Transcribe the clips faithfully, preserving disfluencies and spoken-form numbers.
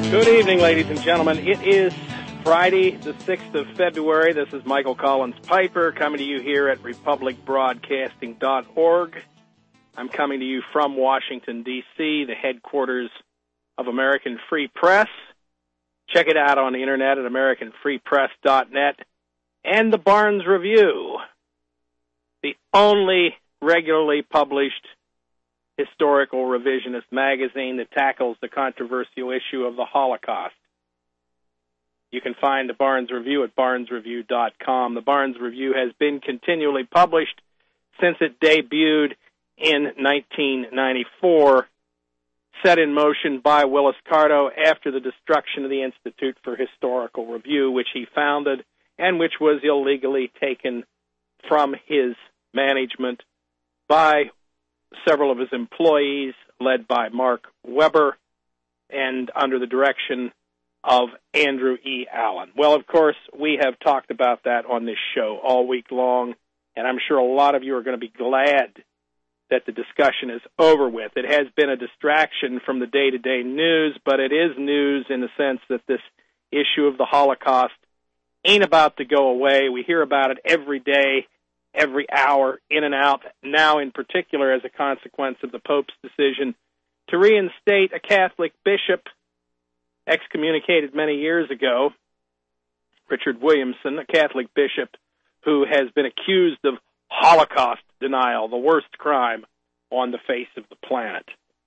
Good evening, ladies and gentlemen. It is Friday, the sixth of February. This is Michael Collins Piper coming to you here at republic broadcasting dot org. I'm coming to you from Washington, D C, the headquarters of American Free Press. Check it out on the internet at american free press dot net. And the Barnes Review, the only regularly published historical revisionist magazine that tackles the controversial issue of the Holocaust. You can find the Barnes Review at barnes review dot com. The Barnes Review has been continually published since it debuted in nineteen ninety-four, set in motion by Willis Carto after the destruction of the Institute for Historical Review, which he founded and which was illegally taken from his management by several of his employees, led by Mark Weber, and under the direction of Andrew E. Allen. Well, of course, we have talked about that on this show all week long, and I'm sure a lot of you are going to be glad that the discussion is over with. It has been a distraction from the day-to-day news, but it is news in the sense that this issue of the Holocaust ain't about to go away. We hear about it every day, every hour, in and out, now in particular as a consequence of the Pope's decision to reinstate a Catholic bishop excommunicated many years ago, Richard Williamson, a Catholic bishop who has been accused of Holocaust denial, the worst crime on the face of the planet.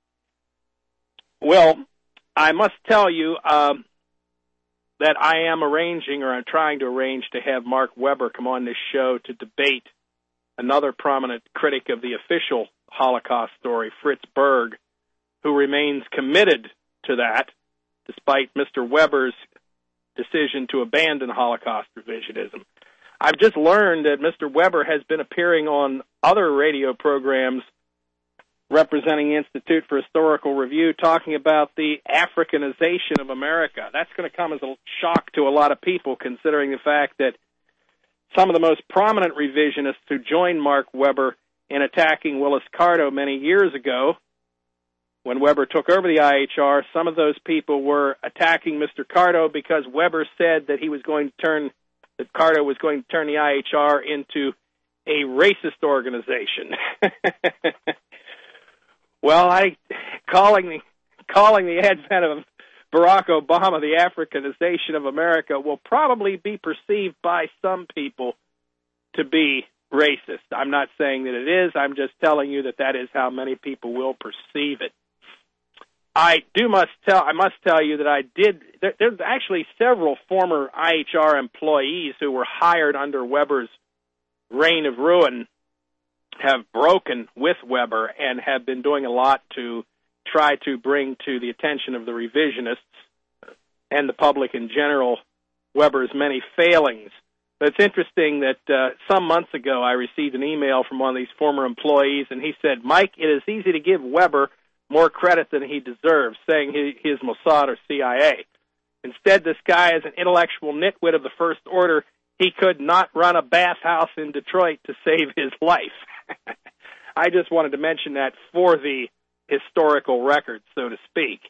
Well, I must tell you um, that I am arranging, or I'm trying to arrange, to have Mark Weber come on this show to debate another prominent critic of the official Holocaust story, Fritz Berg, who remains committed to that, despite Mister Weber's decision to abandon Holocaust revisionism. I've just learned that Mister Weber has been appearing on other radio programs representing the Institute for Historical Review, talking about the Africanization of America. That's going to come as a shock to a lot of people, considering the fact that some of the most prominent revisionists who joined Mark Weber in attacking Willis Carto many years ago, when Weber took over the I H R, some of those people were attacking Mister Carto because Weber said that he was going to turn, that Carto was going to turn the I H R into a racist organization. Well, I calling the calling the advent of Barack Obama the Africanization of America will probably be perceived by some people to be racist. I'm not saying that it is. I'm just telling you that that is how many people will perceive it. I do must tell. I must tell you that I did. There, there's actually several former I H R employees who were hired under Weber's reign of ruin have broken with Weber and have been doing a lot to try to bring to the attention of the revisionists and the public in general Weber's many failings. But it's interesting that uh, some months ago I received an email from one of these former employees, and he said, "Mike, it is easy to give Weber more credit than he deserves, saying he, he is Mossad or C I A. Instead, this guy is an intellectual nitwit of the first order. He could not run a bathhouse in Detroit to save his life." I just wanted to mention that for the historical record, so to speak.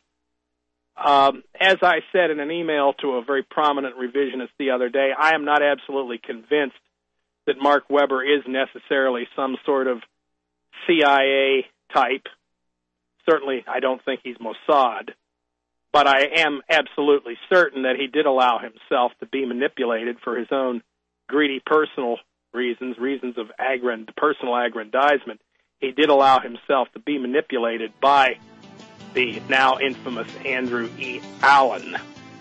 Um, as I said in an email to a very prominent revisionist the other day, I am not absolutely convinced that Mark Weber is necessarily some sort of C I A type. Certainly, I don't think he's Mossad. But I am absolutely certain that he did allow himself to be manipulated for his own greedy personal reasons, reasons of aggrand- personal aggrandizement. He did allow himself to be manipulated by the now infamous Andrew E. Allen.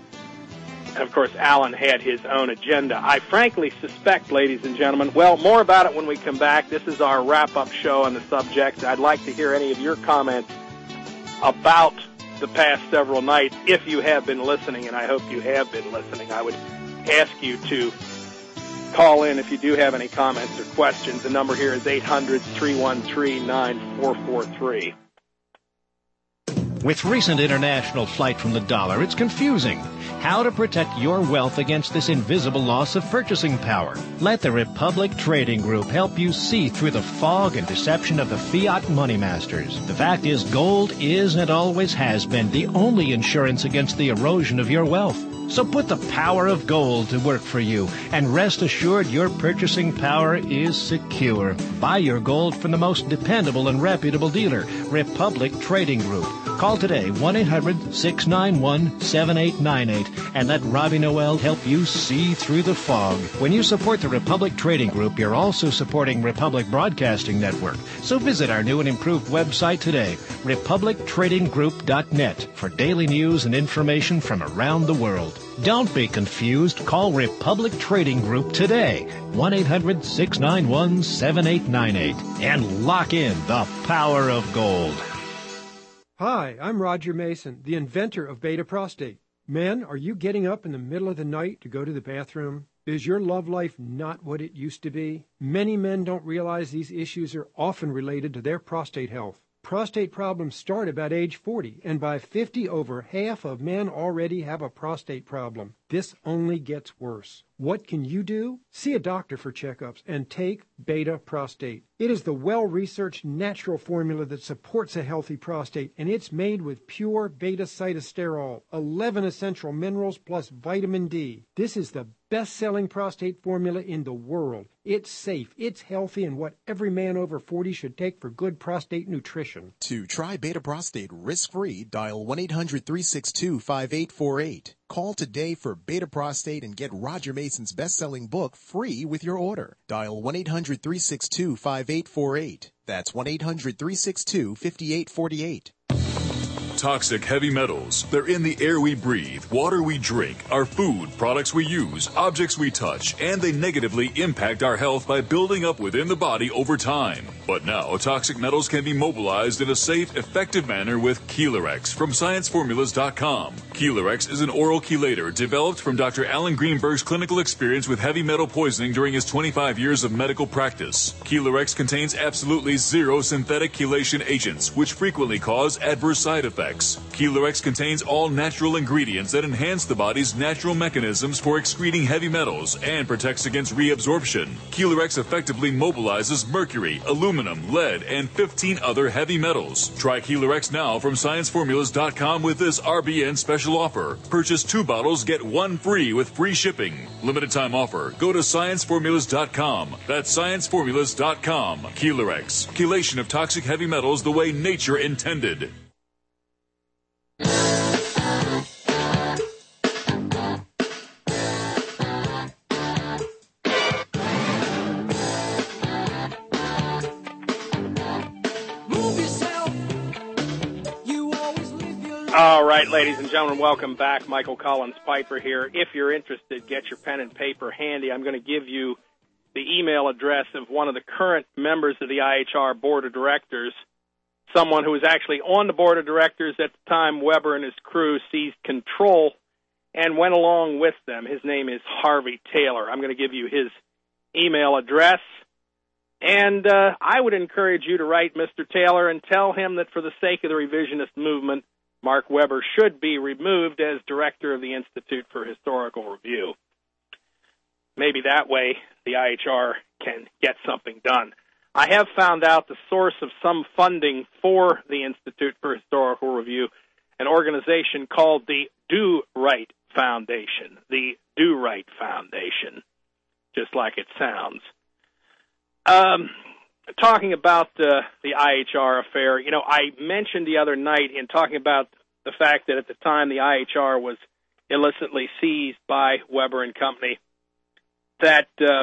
And, of course, Allen had his own agenda. I frankly suspect, ladies and gentlemen, well, more about it when we come back. This is our wrap-up show on the subject. I'd like to hear any of your comments about the past several nights, if you have been listening, and I hope you have been listening. I would ask you to call in if you do have any comments or questions. The number here is eight hundred, three one three, nine four four three. With recent international flight from the dollar, it's confusing. How to protect your wealth against this invisible loss of purchasing power. Let the Republic Trading Group help you see through the fog and deception of the fiat money masters. The fact is, gold is and always has been the only insurance against the erosion of your wealth. So put the power of gold to work for you, and rest assured your purchasing power is secure. Buy your gold from the most dependable and reputable dealer, Republic Trading Group. Call today, one eight hundred six nine one seven eight nine eight, and let Robbie Noel help you see through the fog. When you support the Republic Trading Group, you're also supporting Republic Broadcasting Network. So visit our new and improved website today, republic trading group dot net, for daily news and information from around the world. Don't be confused. Call Republic Trading Group today, one eight hundred six nine one seven eight nine eight, and lock in the power of gold. Hi, I'm Roger Mason, the inventor of Beta Prostate. Men, are you getting up in the middle of the night to go to the bathroom? Is your love life not what it used to be? Many men don't realize these issues are often related to their prostate health. Prostate problems start about age forty, and by fifty, over half of men already have a prostate problem. This only gets worse. What can you do? See a doctor for checkups and take Beta Prostate. It is the well-researched natural formula that supports a healthy prostate, and it's made with pure beta-cytosterol, eleven essential minerals plus vitamin D. This is the best-selling prostate formula in the world. It's safe, it's healthy, and what every man over forty should take for good prostate nutrition. To try Beta Prostate risk-free, dial one eight hundred three six two five eight four eight. Call today for Beta Prostate and get Roger Mason's best-selling book free with your order. Dial one eight hundred three six two five eight four eight. That's one eight hundred three six two five eight four eight. Toxic heavy metals. They're in the air we breathe, water we drink, our food, products we use, objects we touch, and they negatively impact our health by building up within the body over time. But now, toxic metals can be mobilized in a safe, effective manner with Chelarex from science formulas dot com. Chelarex is an oral chelator developed from Doctor Alan Greenberg's clinical experience with heavy metal poisoning during his twenty-five years of medical practice. Chelarex contains absolutely zero synthetic chelation agents, which frequently cause adverse side effects. Chelarex contains all natural ingredients that enhance the body's natural mechanisms for excreting heavy metals and protects against reabsorption. Chelarex effectively mobilizes mercury, aluminum, lead, and fifteen other heavy metals. Try Chelarex now from science formulas dot com with this R B N special offer. Purchase two bottles, get one free with free shipping. Limited time offer. Go to science formulas dot com. That's science formulas dot com. Chelarex. Chelation of toxic heavy metals the way nature intended. All right, ladies and gentlemen, welcome back. Michael Collins Piper here. If you're interested, get your pen and paper handy. I'm going to give you the email address of one of the current members of the I H R Board of Directors, someone who was actually on the Board of Directors at the time Weber and his crew seized control and went along with them. His name is Harvey Taylor. I'm going to give you his email address. And uh, I would encourage you to write Mister Taylor and tell him that for the sake of the revisionist movement, Mark Weber should be removed as director of the Institute for Historical Review. Maybe that way the I H R can get something done. I have found out the source of some funding for the Institute for Historical Review, an organization called the Do Right Foundation. The Do Right Foundation, just like it sounds. Um, talking about uh, the I H R affair, you know, I mentioned the other night in talking about the fact that at the time the I H R was illicitly seized by Weber and Company, that uh,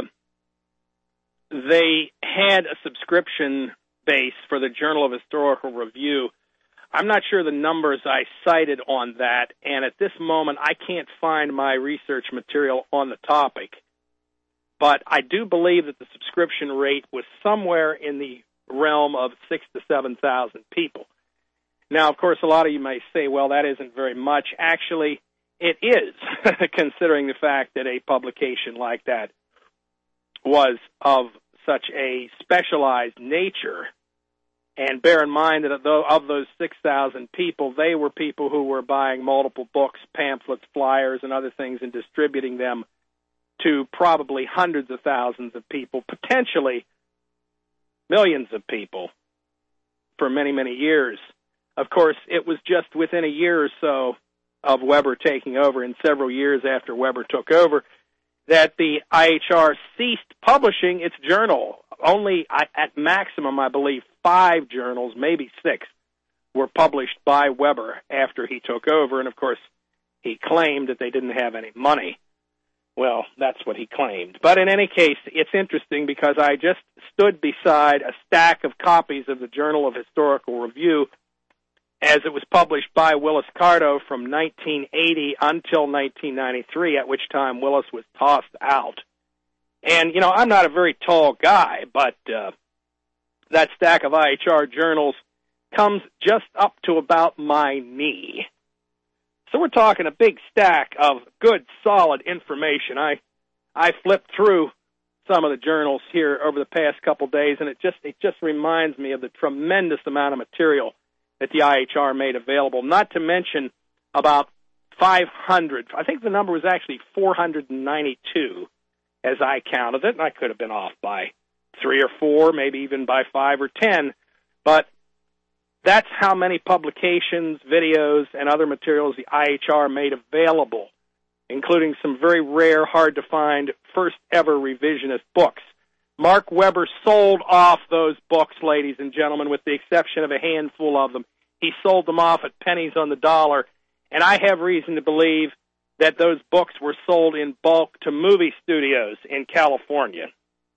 they had a subscription base for the Journal of Historical Review. I'm not sure the numbers I cited on that, and at this moment I can't find my research material on the topic. But I do believe that the subscription rate was somewhere in the realm of six to seven thousand people. Now, of course, a lot of you may say, well, that isn't very much. Actually, it is, considering the fact that a publication like that was of such a specialized nature And bear in mind that of those six thousand people, they were people who were buying multiple books, pamphlets, flyers, and other things and distributing them to probably hundreds of thousands of people, potentially millions of people for many, many years. Of course, it was just within a year or so of Weber taking over, and several years after Weber took over, that the I H R ceased publishing its journal. Only at maximum, I believe, five journals, maybe six, were published by Weber after he took over. And, of course, he claimed that they didn't have any money. Well, that's what he claimed. But in any case, it's interesting because I just stood beside a stack of copies of the Journal of Historical Review as it was published by Willis Carto from nineteen eighty until nineteen ninety-three, at which time Willis was tossed out. And, you know, I'm not a very tall guy, but uh, that stack of I H R journals comes just up to about my knee. So we're talking a big stack of good, solid information. I I flipped through some of the journals here over the past couple days, and it just it just reminds me of the tremendous amount of material that the I H R made available, not to mention about five hundred. I think the number was actually four hundred ninety-two as I counted it, and I could have been off by three or four, maybe even by five or ten. But that's how many publications, videos, and other materials the I H R made available, including some very rare, hard-to-find, first-ever revisionist books. Mark Weber sold off those books, ladies and gentlemen, with the exception of a handful of them. He sold them off at pennies on the dollar, and I have reason to believe that those books were sold in bulk to movie studios in California.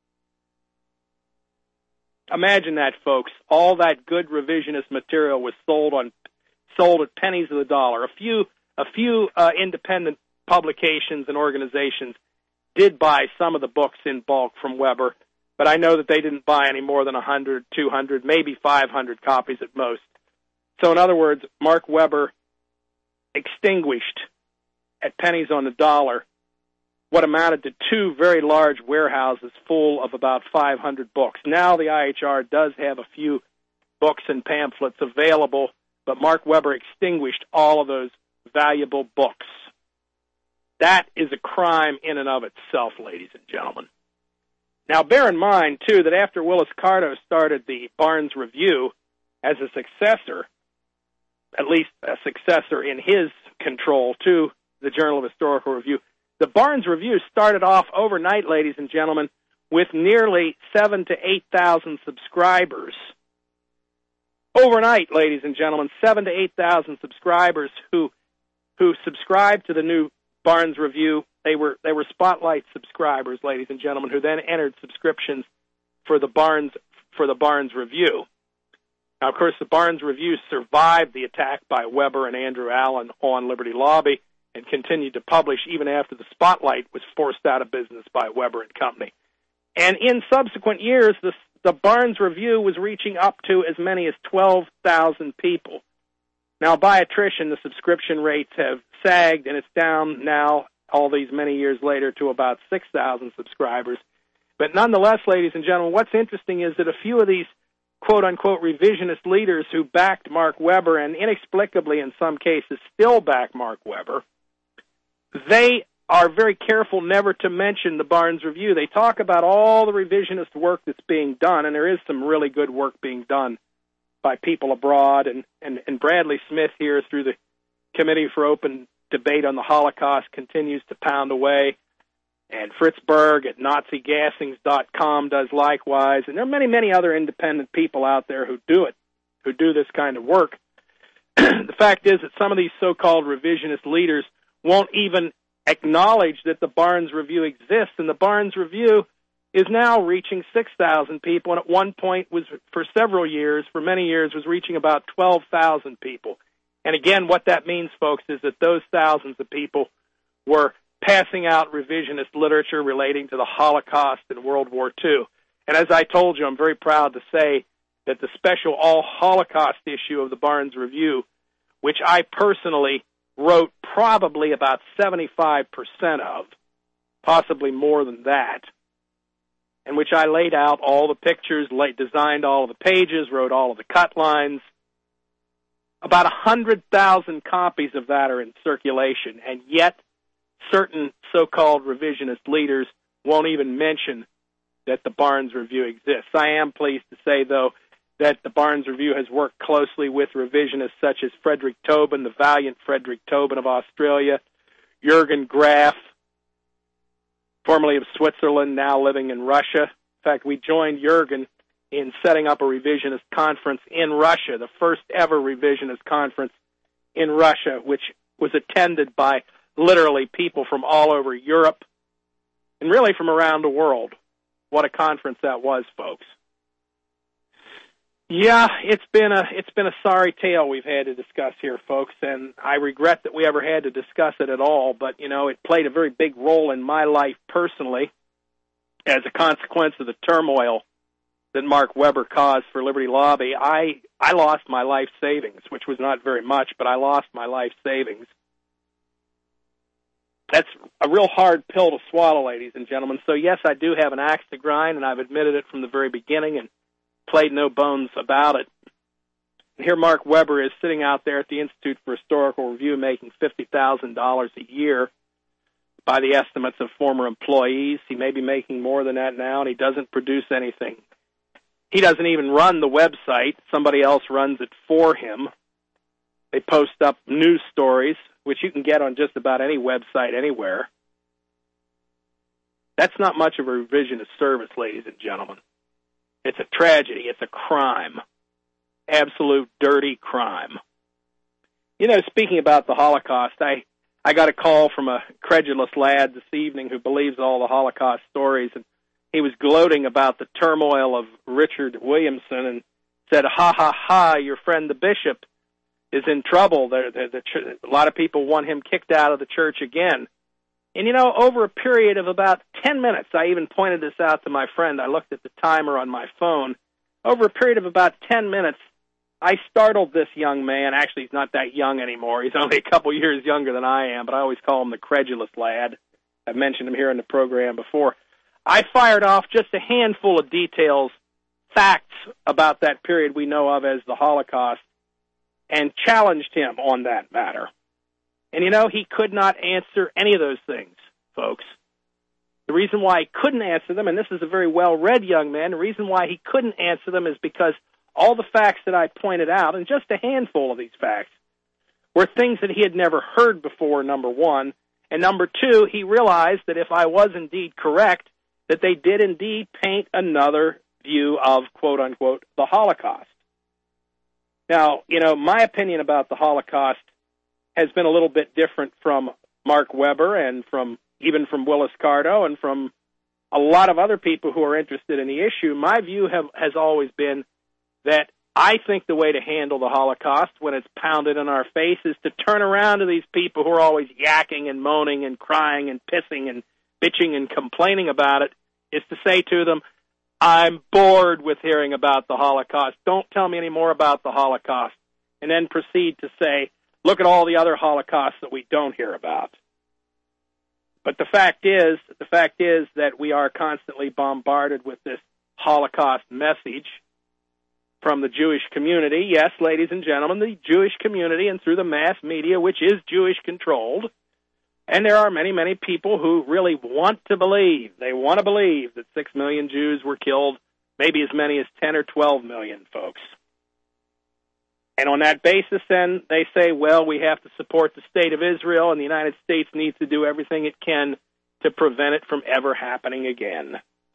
Imagine that, folks. All that good revisionist material was sold on sold at pennies of the dollar. A few a few uh, independent publications and organizations did buy some of the books in bulk from Weber, but I know that they didn't buy any more than one hundred, two hundred, maybe five hundred copies at most. So in other words, Mark Weber extinguished at pennies on the dollar what amounted to two very large warehouses full of about five hundred books. Now the I H R does have a few books and pamphlets available, but Mark Weber extinguished all of those valuable books. That is a crime in and of itself, ladies and gentlemen. Now, bear in mind, too, that after Willis Carto started the Barnes Review as a successor, at least a successor in his control to the Journal of Historical Review, the Barnes Review started off overnight, ladies and gentlemen, with nearly seven to eight thousand subscribers. Overnight, ladies and gentlemen, seven to eight thousand subscribers who who subscribed to the new Barnes Review. They were they were Spotlight subscribers, ladies and gentlemen, who then entered subscriptions for the Barnes for the Barnes Review. Now, of course, the Barnes Review survived the attack by Weber and Andrew Allen on Liberty Lobby and continued to publish even after the Spotlight was forced out of business by Weber and Company. And in subsequent years, the, the Barnes Review was reaching up to as many as twelve thousand people. Now, by attrition, the subscription rates have sagged, and it's down now, all these many years later, to about six thousand subscribers. But nonetheless, ladies and gentlemen, what's interesting is that a few of these quote-unquote revisionist leaders who backed Mark Weber, and inexplicably in some cases still back Mark Weber, they are very careful never to mention the Barnes Review. They talk about all the revisionist work that's being done, and there is some really good work being done by people abroad, and, and, and Bradley Smith here through the Committee for Open Debate on the Holocaust continues to pound away, and Fritz Berg at Nazi Gassings dot com does likewise, and there are many, many other independent people out there who do it, who do this kind of work. The fact is that some of these so-called revisionist leaders won't even acknowledge that the Barnes Review exists, and the Barnes Review is now reaching six thousand people, and at one point was, for several years, for many years, was reaching about twelve thousand people. And again, what that means, folks, is that those thousands of people were passing out revisionist literature relating to the Holocaust and World War Two. And as I told you, I'm very proud to say that the special all-Holocaust issue of the Barnes Review, which I personally wrote probably about seventy-five percent of, possibly more than that, in which I laid out all the pictures, laid, designed all of the pages, wrote all of the cut lines. About one hundred thousand copies of that are in circulation, and yet certain so-called revisionist leaders won't even mention that the Barnes Review exists. I am pleased to say, though, that the Barnes Review has worked closely with revisionists such as Frederick Tobin, the valiant Frederick Tobin of Australia, Jürgen Graf, formerly of Switzerland, now living in Russia. In fact, we joined Jürgen in setting up a revisionist conference in Russia, the first ever revisionist conference in Russia, which was attended by literally people from all over Europe and really from around the world. What a conference that was, folks. Yeah, it's been a it's been a sorry tale we've had to discuss here, folks, and I regret that we ever had to discuss it at all, but, you know, it played a very big role in my life personally as a consequence of the turmoil that Mark Weber caused for Liberty Lobby. I, I lost my life savings, which was not very much, but I lost my life savings. That's a real hard pill to swallow, ladies and gentlemen. So, yes, I do have an axe to grind, and I've admitted it from the very beginning and played no bones about it. And here Mark Weber is sitting out there at the Institute for Historical Review making fifty thousand dollars a year by the estimates of former employees. He may be making more than that now, and he doesn't produce anything. He doesn't even run the website. Somebody else runs it for him. They post up news stories, which you can get on just about any website anywhere. That's not much of a revisionist service, ladies and gentlemen. It's a tragedy. It's a crime. Absolute dirty crime. You know, speaking about the Holocaust, I, I got a call from a credulous lad this evening who believes all the Holocaust stories, and he was gloating about the turmoil of Richard Williamson and said, ha, ha, ha, your friend the bishop is in trouble. The, the, the, a lot of people want him kicked out of the church again. And, you know, over a period of about ten minutes, I even pointed this out to my friend. I looked at the timer on my phone. Over a period of about ten minutes, I startled this young man. Actually, he's not that young anymore. He's only a couple years younger than I am, but I always call him the credulous lad. I've mentioned him here in the program before. I fired off just a handful of details, facts about that period we know of as the Holocaust, and challenged him on that matter. And, you know, he could not answer any of those things, folks. The reason why he couldn't answer them, and this is a very well-read young man, the reason why he couldn't answer them is because all the facts that I pointed out, and just a handful of these facts, were things that he had never heard before, number one. And number two, he realized that if I was indeed correct, that they did indeed paint another view of, quote-unquote, the Holocaust. Now, you know, my opinion about the Holocaust has been a little bit different from Mark Weber and from even from Willis Carto and from a lot of other people who are interested in the issue. My view have, has always been that I think the way to handle the Holocaust when it's pounded in our face is to turn around to these people who are always yakking and moaning and crying and pissing and bitching and complaining about it, is to say to them, I'm bored with hearing about the Holocaust. Don't tell me any more about the Holocaust. And then proceed to say, look at all the other Holocausts that we don't hear about. But the fact is, the fact is that we are constantly bombarded with this Holocaust message from the Jewish community. Yes, ladies and gentlemen, the Jewish community, and through the mass media, which is Jewish-controlled. And there are many, many people who really want to believe, they want to believe that six million Jews were killed, maybe as many as ten or twelve million, folks. And on that basis, then, they say, well, we have to support the state of Israel, and the United States needs to do everything it can to prevent it from ever happening again.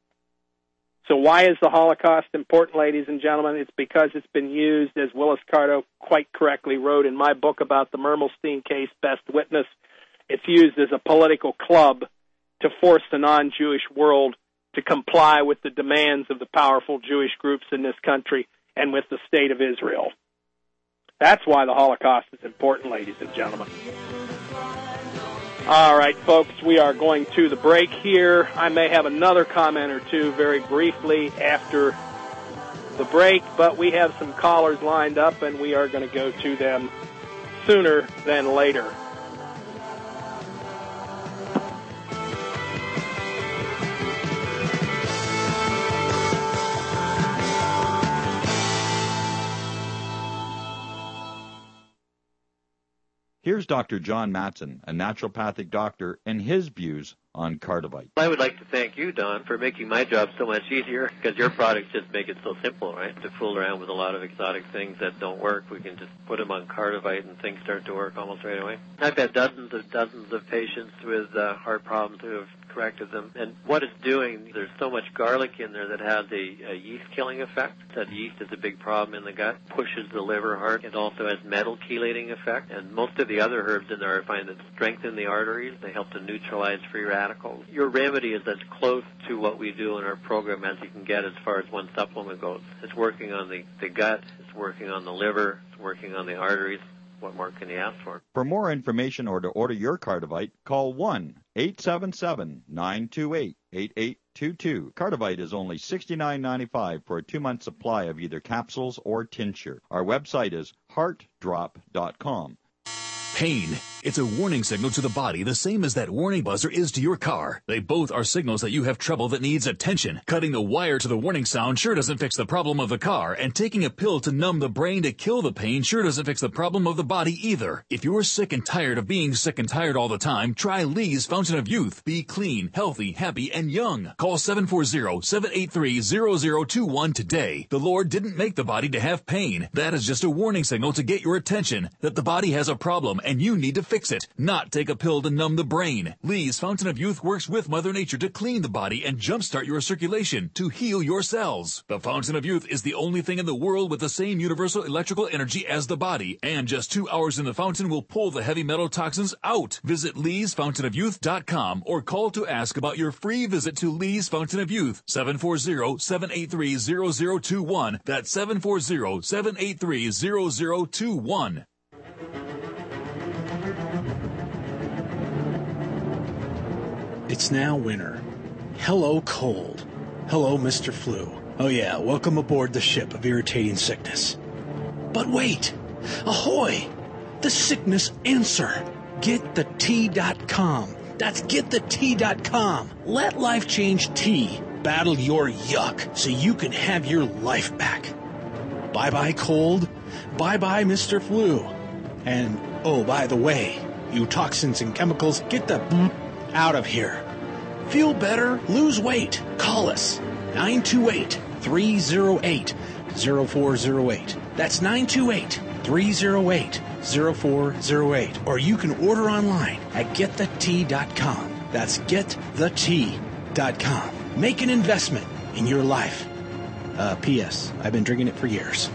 So why is the Holocaust important, ladies and gentlemen? It's because it's been used, as Willis Carto quite correctly wrote in my book about the Mermelstein case, Best Witness, it's used as a political club to force the non-Jewish world to comply with the demands of the powerful Jewish groups in this country and with the state of Israel. That's why the Holocaust is important, ladies and gentlemen. All right, folks, we are going to the break here. I may have another comment or two very briefly after the break, but we have some callers lined up, and we are going to go to them sooner than later. Here's Doctor John Matson, a naturopathic doctor, and his views on Cardivite. I would like to thank you, Don, for making my job so much easier, because your products just make it so simple, right? To fool around with a lot of exotic things that don't work, we can just put them on Cardivite and things start to work almost right away. I've had dozens and dozens of patients with uh, heart problems who have corrected them, and what it's doing, there's so much garlic in there that has a, a yeast-killing effect. That yeast is a big problem in the gut, pushes the liver hard. It also has metal chelating effect, and most of the other herbs in there I find that strengthen the arteries. They help to neutralize free radicals. Your remedy is as close to what we do in our program as you can get as far as one supplement goes. It's working on the, the gut, it's working on the liver, it's working on the arteries. What more can you ask for? For more information or to order your Cardivite, call one eight seven seven, nine two eight, eight eight two two. Cardivite is only sixty-nine ninety-five for a two-month supply of either capsules or tincture. Our website is heart drop dot com. Pain. It's a warning signal to the body, the same as that warning buzzer is to your car. They both are signals that you have trouble that needs attention. Cutting the wire to the warning sound sure doesn't fix the problem of the car, and taking a pill to numb the brain to kill the pain sure doesn't fix the problem of the body either. If you're sick and tired of being sick and tired all the time, try Lee's Fountain of Youth. Be clean, healthy, happy, and young. Call seven four zero, seven eight three, zero zero two one today. The Lord didn't make the body to have pain. That is just a warning signal to get your attention that the body has a problem and you need to fix it, not take a pill to numb the brain. Lee's Fountain of Youth works with Mother Nature to clean the body and jumpstart your circulation to heal your cells. The Fountain of Youth is the only thing in the world with the same universal electrical energy as the body, and just two hours in the fountain will pull the heavy metal toxins out. Visit lees fountain of youth dot com or call to ask about your free visit to Lee's Fountain of Youth, seven four zero, seven eight three, zero zero two one. That's seven four zero, seven eight three, zero zero two one. It's now winter. Hello, cold. Hello, Mister Flu. Oh yeah, welcome aboard the ship of irritating sickness. But wait! Ahoy! The sickness answer! get the tea dot com. That's get the tea dot com. Let Life Change Tea battle your yuck so you can have your life back. Bye-bye cold. Bye-bye Mister Flu. And, oh, by the way, you toxins and chemicals, get the out of here. Feel better? Lose weight? Call us. nine two eight, three oh eight, oh four oh eight. That's nine two eight, three oh eight, oh four oh eight. Or you can order online at get the tea dot com. That's get the tea dot com. Make an investment in your life. Uh, P S. I've been drinking it for years.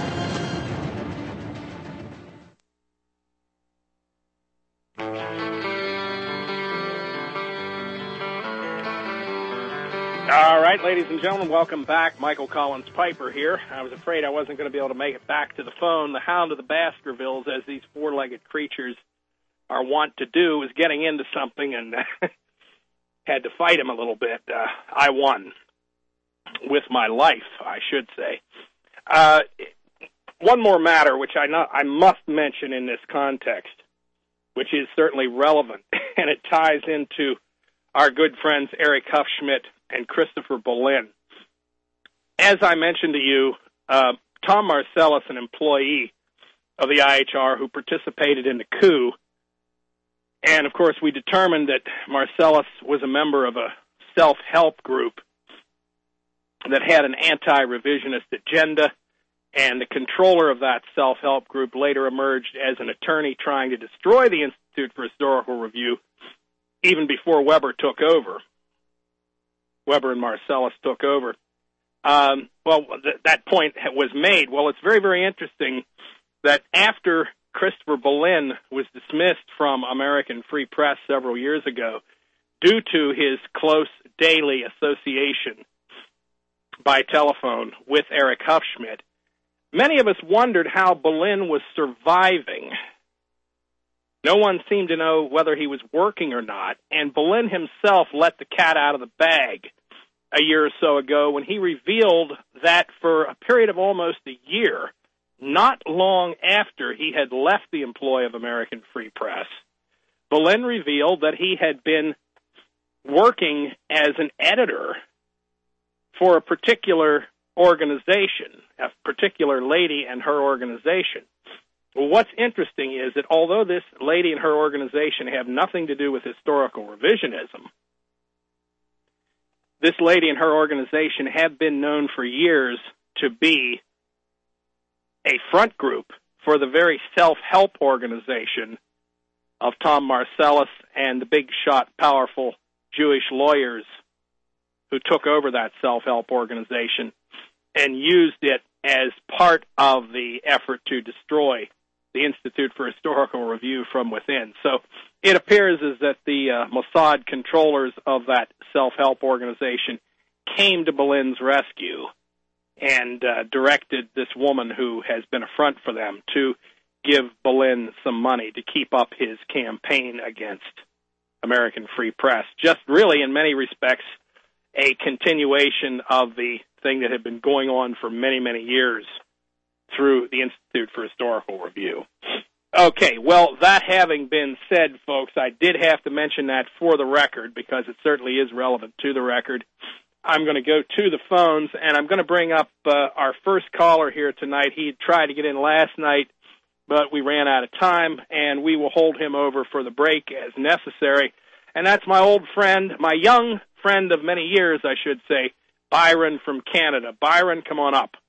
All right, ladies and gentlemen, welcome back. Michael Collins Piper here. I was afraid I wasn't going to be able to make it back to the phone. The Hound of the Baskervilles, as these four-legged creatures are wont to do, was getting into something and had to fight him a little bit. Uh, I won with my life, I should say. Uh, one more matter, which I, not, I must mention in this context, which is certainly relevant, and it ties into our good friends Eric Huffschmidt and Christopher Boleyn. As I mentioned to you, uh, Tom Marcellus, an employee of the I H R who participated in the coup, and of course we determined that Marcellus was a member of a self-help group that had an anti-revisionist agenda, and the controller of that self-help group later emerged as an attorney trying to destroy the Institute for Historical Review even before Weber took over. Weber and Marcellus took over. Um, well, th- that point was made. Well, it's very, very interesting that after Christopher Boleyn was dismissed from American Free Press several years ago due to his close daily association by telephone with Eric Huffschmidt, many of us wondered how Boleyn was surviving. No one seemed to know whether he was working or not, and Boleyn himself let the cat out of the bag a year or so ago when he revealed that for a period of almost a year, not long after he had left the employ of American Free Press, Boleyn revealed that he had been working as an editor for a particular organization, a particular lady and her organization. Well, what's interesting is that although this lady and her organization have nothing to do with historical revisionism, this lady and her organization have been known for years to be a front group for the very self-help organization of Tom Marcellus and the big shot, powerful Jewish lawyers who took over that self-help organization and used it as part of the effort to destroy the Institute for Historical Review from within. So it appears as that the uh, Mossad controllers of that self-help organization came to Boleyn's rescue and uh, directed this woman who has been a front for them to give Boleyn some money to keep up his campaign against American free press. Just really, in many respects, a continuation of the thing that had been going on for many, many years through the Institute for Historical Review. Okay, well, that having been said, folks, I did have to mention that for the record because it certainly is relevant to the record. I'm going to go to the phones, and I'm going to bring up uh, our first caller here tonight. He tried to get in last night, but we ran out of time, and we will hold him over for the break as necessary. And that's my old friend, my young friend of many years, I should say, Byron from Canada. Byron, come on up.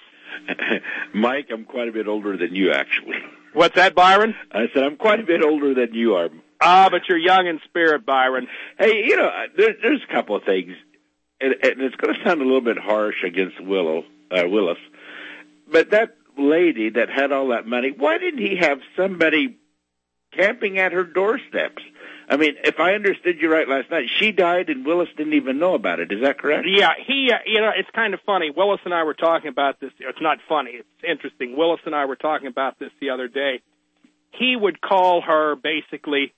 Mike, I'm quite a bit older than you, actually. What's that, Byron? I said I'm quite a bit older than you are. Ah, but you're young in spirit, Byron. Hey, you know, there, there's a couple of things, and, and it's going to sound a little bit harsh against Willow, uh, Willis, but that lady that had all that money, why didn't he have somebody camping at her doorsteps? I mean, if I understood you right last night, she died and Willis didn't even know about it. Is that correct? Yeah, he, uh, you know, it's kind of funny. Willis and I were talking about this. It's not funny. It's interesting. Willis and I were talking about this the other day. He would call her basically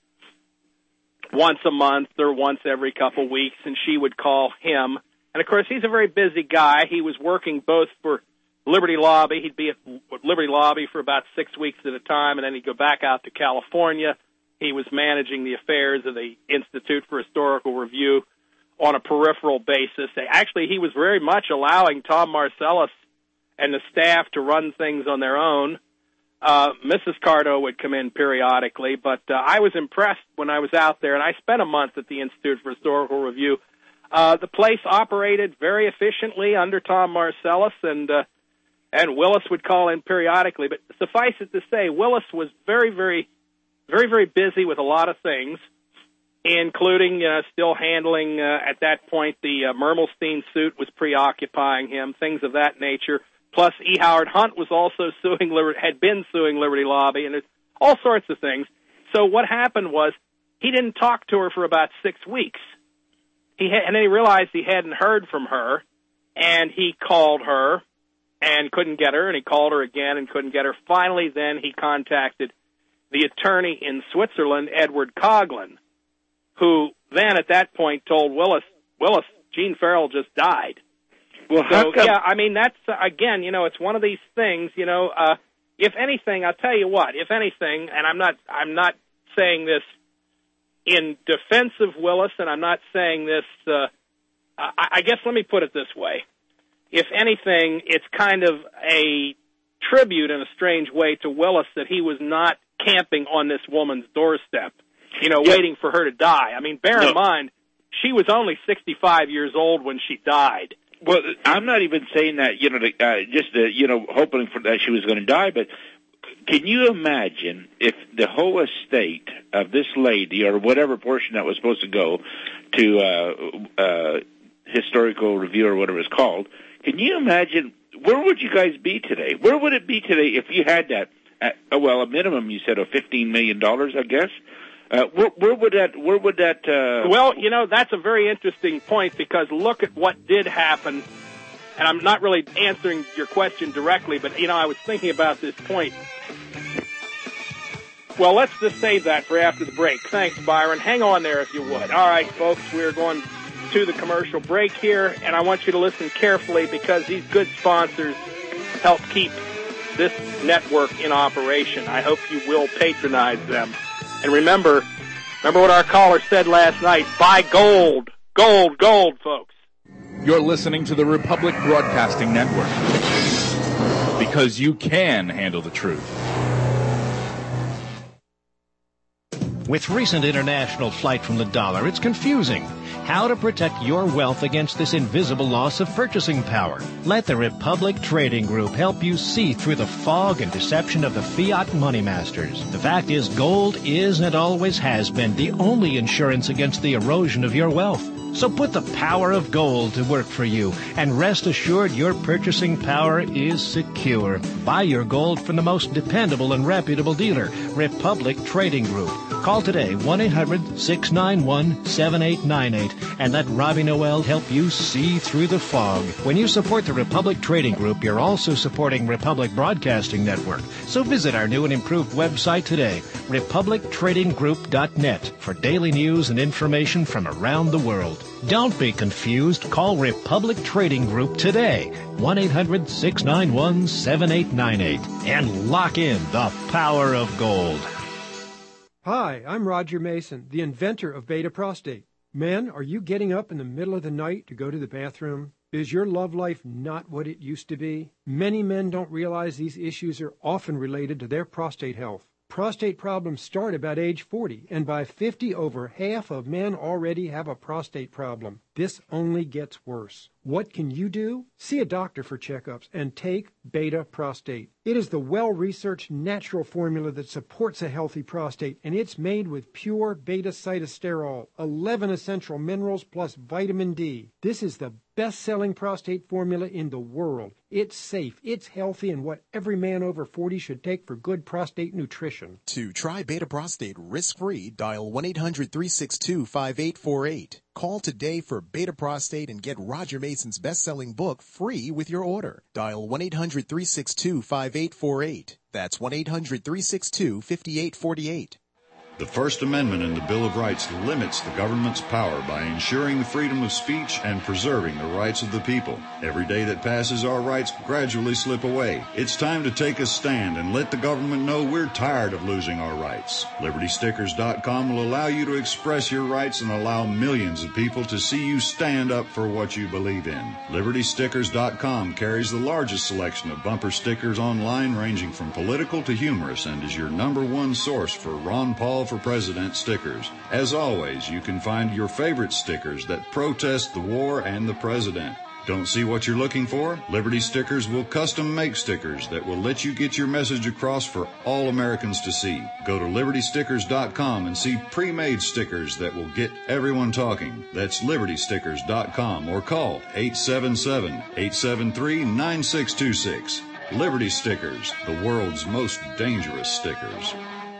once a month or once every couple weeks, and she would call him. And, of course, he's a very busy guy. He was working both for Liberty Lobby. He'd be at Liberty Lobby for about six weeks at a time, and then he'd go back out to California. He was managing the affairs of the Institute for Historical Review on a peripheral basis. Actually, he was very much allowing Tom Marcellus and the staff to run things on their own. Uh, Missus Cardo would come in periodically, but uh, I was impressed when I was out there, and I spent a month at the Institute for Historical Review. Uh, the place operated very efficiently under Tom Marcellus, and uh, and Willis would call in periodically. But suffice it to say, Willis was very, very very, very busy with a lot of things, including uh, still handling, uh, at that point, the uh, Mermelstein suit was preoccupying him, things of that nature. Plus, E. Howard Hunt was also suing, Liber- had been suing Liberty Lobby, and all sorts of things. So what happened was he didn't talk to her for about six weeks. He ha- and then he realized he hadn't heard from her, and he called her and couldn't get her, and he called her again and couldn't get her. Finally, then he contacted the attorney in Switzerland, Edward Coghlan, who then at that point told Willis, Willis, Gene Farrell just died. Well, so, yeah, I mean, that's, uh, again, you know, it's one of these things, you know, uh, if anything, I'll tell you what, if anything, and I'm not, I'm not saying this in defense of Willis, and I'm not saying this, uh, I, I guess let me put it this way. If anything, it's kind of a tribute in a strange way to Willis that he was not camping on this woman's doorstep, you know, yeah. waiting for her to die. I mean, bear no. in mind, she was only sixty-five years old when she died. Well, I'm not even saying that, you know, uh, just, uh, you know, hoping for that she was going to die, but can you imagine if the whole estate of this lady, or whatever portion that was supposed to go to uh, uh, Historical Review or whatever it's called, can you imagine, where would you guys be today? Where would it be today if you had that? At, well, a minimum, you said, of fifteen million dollars, I guess. Uh, where, where would that? Where would that? Uh... Well, you know, that's a very interesting point because look at what did happen. And I'm not really answering your question directly, but you know, I was thinking about this point. Well, let's just save that for after the break. Thanks, Byron. Hang on there if you would. All right, folks, we're going to the commercial break here, and I want you to listen carefully because these good sponsors help keep this network in operation. I hope you will patronize them. And remember, remember what our caller said last night, buy gold. Gold, gold, folks. You're listening to the Republic Broadcasting Network. because you can handle the truth. With recent international flight from the dollar, it's confusing. How to protect your wealth against this invisible loss of purchasing power. Let the Republic Trading Group help you see through the fog and deception of the fiat money masters. The fact is, gold is and always has been the only insurance against the erosion of your wealth. So put the power of gold to work for you, and rest assured your purchasing power is secure. Buy your gold from the most dependable and reputable dealer, Republic Trading Group. Call today, one eight hundred six nine one seven eight nine eight, and let Robbie Noel help you see through the fog. When you support the Republic Trading Group, you're also supporting Republic Broadcasting Network. So visit our new and improved website today, republic trading group dot net, for daily news and information from around the world. Don't be confused. Call Republic Trading Group today, one eight hundred six nine one seven eight nine eight, and lock in the power of gold. Hi, I'm Roger Mason, the inventor of Beta Prostate. Men, are you getting up in the middle of the night to go to the bathroom? Is your love life not what it used to be? Many men don't realize these issues are often related to their prostate health. Prostate problems start about age forty, and by fifty, over half of men already have a prostate problem. This only gets worse. What can you do? See a doctor for checkups and take Beta Prostate. It is the well-researched natural formula that supports a healthy prostate, and it's made with pure beta-cytosterol, eleven essential minerals plus vitamin D. This is the best-selling prostate formula in the world. It's safe, it's healthy, and what every man over forty should take for good prostate nutrition. To try Beta Prostate risk-free, dial one eight hundred three six two five eight four eight. Call today for Beta Prostate and get Roger Mason's best-selling book free with your order. Dial one eight hundred three six two five eight four eight. That's one eight hundred three six two five eight four eight. The First Amendment in the Bill of Rights limits the government's power by ensuring the freedom of speech and preserving the rights of the people. Every day that passes, our rights gradually slip away. It's time to take a stand and let the government know we're tired of losing our rights. Liberty Stickers dot com will allow you to express your rights and allow millions of people to see you stand up for what you believe in. Liberty Stickers dot com carries the largest selection of bumper stickers online, ranging from political to humorous, and is your number one source for Ron Paul for President stickers. As always, you can find your favorite stickers that protest the war and the president. Don't see what you're looking for? Liberty Stickers will custom make stickers that will let you get your message across for all Americans to see. Go to Liberty Stickers dot com and see pre-made stickers that will get everyone talking. That's Liberty Stickers dot com, or call eight seven seven, eight seven three, nine six two six. Liberty Stickers, the world's most dangerous stickers.